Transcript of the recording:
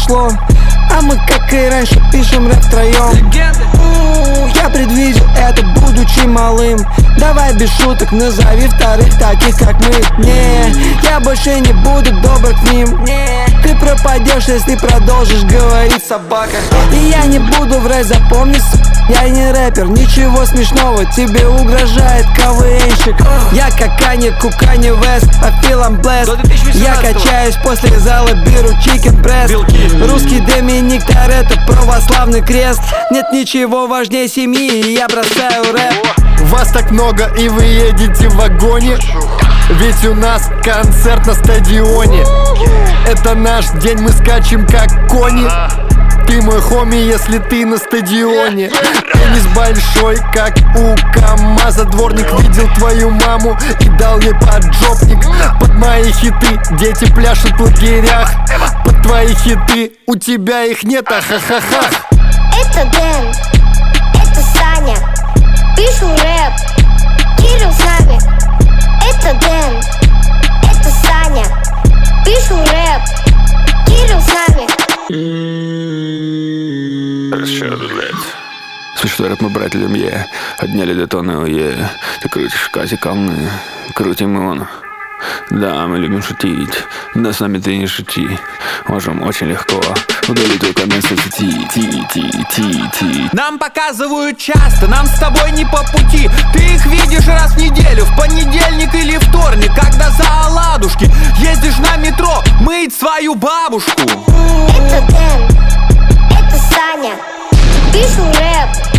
прошло, а мы, как и раньше, пишем рэп втроем. Я предвидел это, будучи малым. Давай без шуток назови вторых таких, как мы. Не, я больше не буду добр к ним. Не, ты пропадешь, если продолжишь говорить собака. И я не буду врать, запомни, я не рэпер, ничего смешного, тебе угрожает КВНщик. Я как Канье, Кукани Вест, I feel I'm blessed. Я качаюсь после зала, беру чикен пресс. Русский Доминик Торетто, православный крест. Нет ничего важнее семьи, и я бросаю рэп. Вас так много, и вы едете в вагоне. Ведь у нас концерт на стадионе. Это наш день, мы скачем как кони. Ты мой хоми, если ты на стадионе. Пенис большой, как у КамАЗа. Дворник видел твою маму и дал ей поджопник. Под мои хиты дети пляшут в лагерях. Под твои хиты у тебя их нет, ахахаха. Это Дэн, это Саня, пишу рэп, Кирилл с нами. Это Дэн, это Саня, пишу рэп, Кирилл с нами. Слышь, рэп мы братья Люмье, подняли детоны, ое. Ты крутишь Кази камны, крутим он. Да, мы любим шутить, но с нами ты не шути. Можем очень легко удалить твой коммент в соцсети. Ти. Нам показывают часто, нам с тобой не по пути. Ты их видишь раз в неделю, в понедельник или вторник, когда за оладушки ездишь на метро мыть свою бабушку. Это Дэн, это Саня, пишу рэп,